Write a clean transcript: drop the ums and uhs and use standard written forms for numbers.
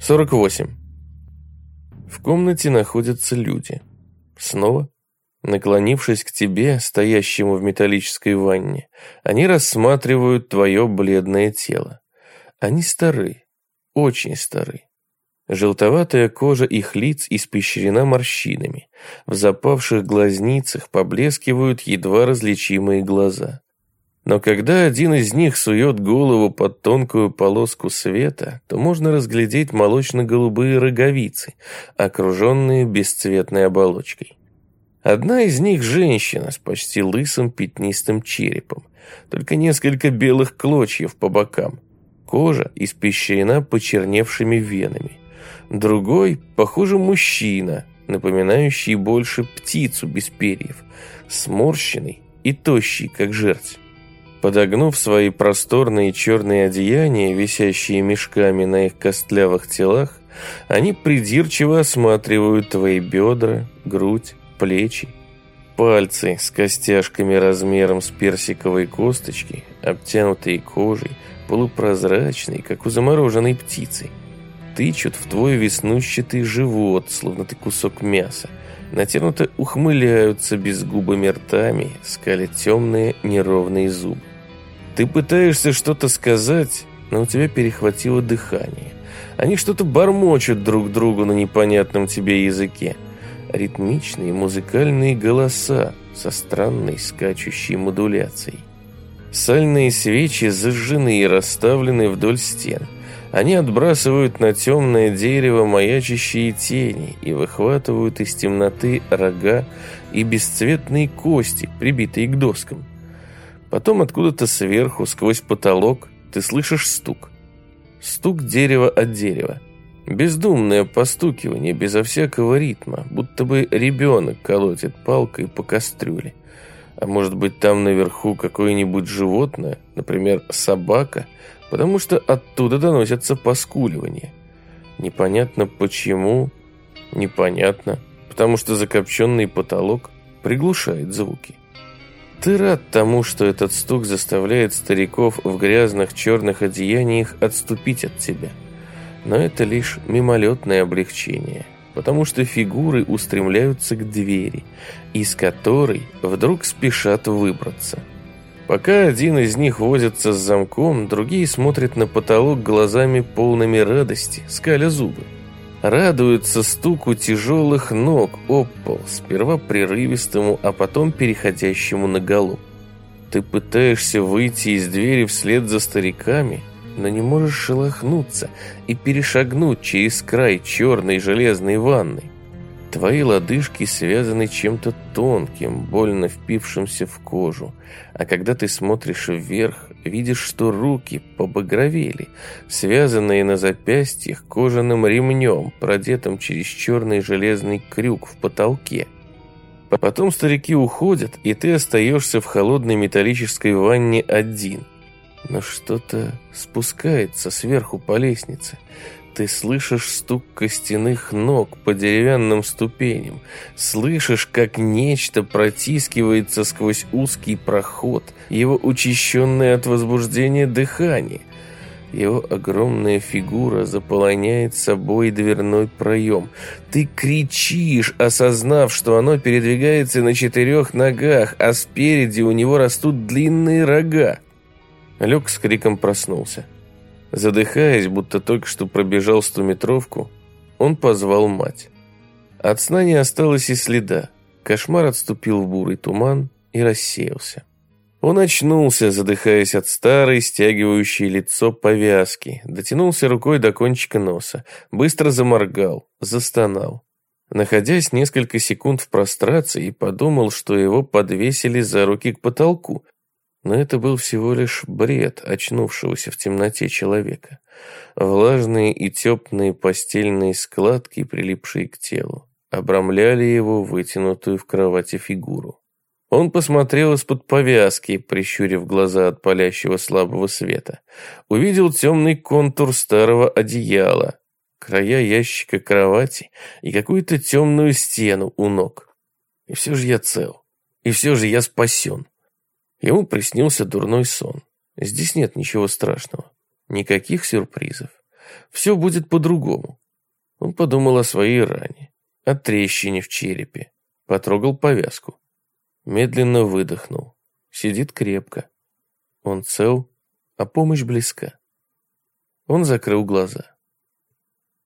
48. В комнате находятся люди. Снова, наклонившись к тебе, стоящему в металлической ванне, они рассматривают твое бледное тело. Они стары, очень стары. Желтоватая кожа их лиц испещрена морщинами. В запавших глазницах поблескивают едва различимые глаза. Но когда один из них сует голову под тонкую полоску света, то можно разглядеть молочно-голубые роговицы, окруженные бесцветной оболочкой. Одна из них женщина с почти лысым пятнистым черепом, только несколько белых клочьев по бокам. Кожа испещрена почерневшими венами. Другой, похоже, мужчина, напоминающий больше птицу без перьев, сморщенный и тощий, как жерть. Подогнув свои просторные черные одеяния, висящие мешками на их костлявых телах, они придирчиво осматривают твои бедра, грудь, плечи. Пальцы с костяшками размером с персиковой косточки, обтянутые кожей, полупрозрачные, как у замороженной птицы. Тычут в твой веснущатый живот, словно ты кусок мяса. Натянуто ухмыляются безгубыми ртами, скалят темные неровные зубы. Ты пытаешься что-то сказать, но у тебя перехватило дыхание. Они что-то бормочут друг другу на непонятном тебе языке. Ритмичные музыкальные голоса со странной скачущей модуляцией. Сальные свечи зажжены и расставлены вдоль стен. Они отбрасывают на темное дерево маячащие тени и выхватывают из темноты рога и бесцветные кости, прибитые к доскам. Потом откуда-то сверху, сквозь потолок, ты слышишь стук. Стук дерева от дерева. Бездумное постукивание, безо всякого ритма, будто бы ребенок колотит палкой по кастрюле. А может быть, там наверху какое-нибудь животное, например, собака, потому что оттуда доносятся поскуливания. Непонятно почему, непонятно, потому что закопченный потолок приглушает звуки. Ты рад тому, что этот стук заставляет стариков в грязных черных одеяниях отступить от тебя. Но это лишь мимолетное облегчение, потому что фигуры устремляются к двери, из которой вдруг спешат выбраться. Пока один из них возится с замком, другие смотрят на потолок глазами полными радости, скаля зубы. Радуются стуку тяжелых ног об пол, сперва прерывистому, а потом переходящему на галоп. Ты пытаешься выйти из двери вслед за стариками, но не можешь шелохнуться и перешагнуть через край черной железной ванны. Твои лодыжки связаны чем-то тонким, больно впившимся в кожу, а когда ты смотришь вверх, видишь, что руки побагровели, связанные на запястьях кожаным ремнем, продетым через черный железный крюк в потолке. Потом старики уходят, и ты остаешься в холодной металлической ванне один. Но что-то спускается сверху по лестнице. Ты слышишь стук костяных ног по деревянным ступеням, слышишь, как нечто протискивается сквозь узкий проход, его учащенное от возбуждения дыхание. Его огромная фигура заполоняет собой дверной проем. Ты кричишь, осознав, что оно передвигается на 4 ногах, а спереди у него растут длинные рога. Люк с криком проснулся. Задыхаясь, будто только что пробежал 100-метровку, он позвал мать. От сна не осталось и следа. Кошмар отступил в бурый туман и рассеялся. Он очнулся, задыхаясь от старой, стягивающей лицо повязки, дотянулся рукой до кончика носа, быстро заморгал, застонал. Находясь несколько секунд в прострации, подумал, что его подвесили за руки к потолку, но это был всего лишь бред очнувшегося в темноте человека. Влажные и теплые постельные складки, прилипшие к телу, обрамляли его вытянутую в кровати фигуру. Он посмотрел из-под повязки, прищурив глаза от палящего слабого света. Увидел темный контур старого одеяла, края ящика кровати и какую-то темную стену у ног. И все же я цел. И все же я спасен. Ему приснился дурной сон. Здесь нет ничего страшного. Никаких сюрпризов. Все будет по-другому. Он подумал о своей ране, о трещине в черепе, потрогал повязку. Медленно выдохнул. Сидит крепко. Он цел, а помощь близка. Он закрыл глаза.